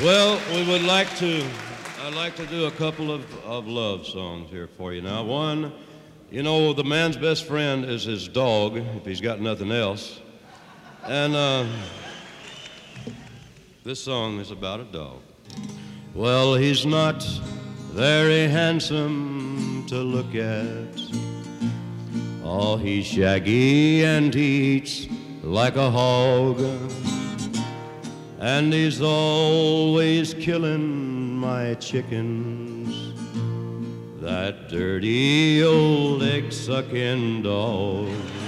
Well, I'd like to do a couple of love songs here for you now. One, you know, the man's best friend is his dog, if he's got nothing else. And this song is about a dog. Well, he's not very handsome to look at. Oh, he's shaggy and he eats like a hog. And he's always killing my chickens, that dirty old egg-sucking dog.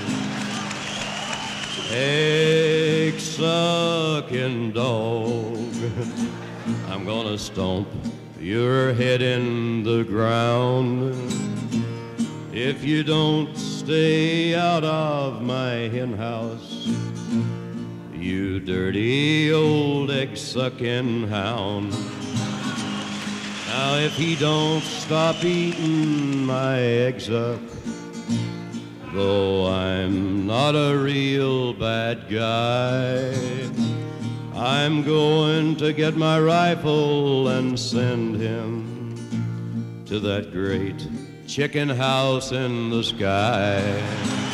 Egg-sucking dog, I'm gonna stomp your head in the ground if you don't stay out of my hen house, you dirty old egg-sucking hound. Now if he don't stop eating my eggs up, though I'm not a real bad guy, I'm going to get my rifle and send him to that great chicken house in the sky.